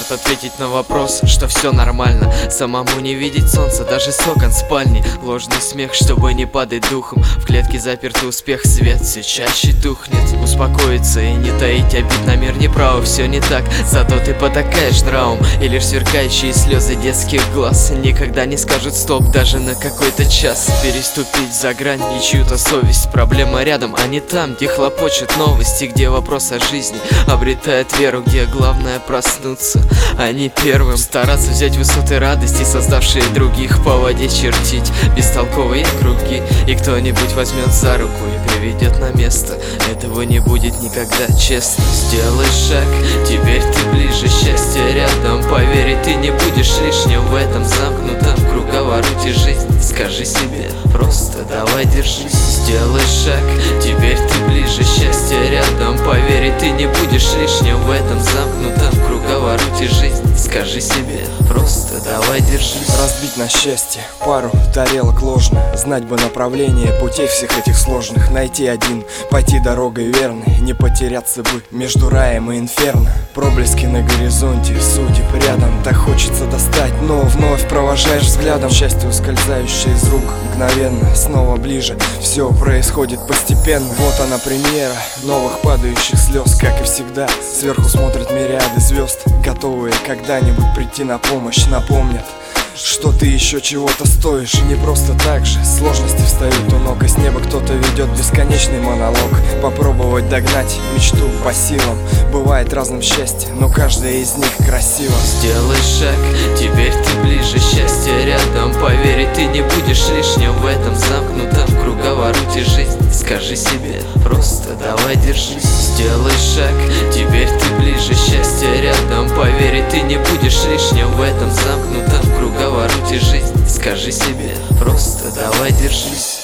может ответить на вопрос, что все нормально. Самому не видеть солнца, даже с окон спальни. Ложный смех, чтобы не падать духом. В клетке запертый успех, свет все чаще тухнет. Успокоиться и не таить обид на мир неправо, все не так, зато ты потакаешь нравом. И лишь сверкающие слезы детских глаз никогда не скажут стоп даже на какой-то час. Переступить за грань и чью-то совесть. Проблема рядом, а не там, где хлопочут новости, где вопрос о жизни обретает веру, где главное проснуться, а не первым. Стараться взять высоты радости, создавшие других, по воде чертить бестолковые круги. И кто-нибудь возьмет за руку и приведет на место. Этого не будет никогда, честно. Сделай шаг, теперь ты ближе, счастье рядом. Поверь, ты не будешь лишним в этом замкнутом круговороте жизни. Скажи себе, просто давай держись. Сделай шаг, теперь ты ближе, счастье рядом. Поверь, ты не будешь лишним в этом замкнутом круговороте жизни. Скажи себе, просто давай держись. Разбить на счастье пару тарелок ложно. Знать бы направление путей всех этих сложных. Найти один, пойти дорогой верной. Не потеряться бы между раем и инферно. Проблески на горизонте, судеб рядом. Так хочется достать, но вновь провожаешь взглядом. Счастье ускользающее из рук мгновенно. Снова ближе, все происходит постепенно. Вот она премьера новых падающих слез. Как и всегда, сверху смотрят мириады звезд, готовые когда-нибудь прийти на помощь. Напомнят, что ты еще чего-то стоишь. Не просто так же сложности встают у ног, и с неба кто-то ведет бесконечный монолог. Попробовать догнать мечту по силам. Бывает разным счастье, но каждая из них красиво. Сделай шаг, теперь ты ближе, счастье рядом. Поверь, ты не будешь лишним в этом замкнутом круговороте жизни. Скажи себе, просто давай держись. Сделай шаг, теперь ты ближе, счастье рядом. Поверь, ты не будешь лишним в этом замкнутом круговороте жизни. Скажи себе, просто давай держись.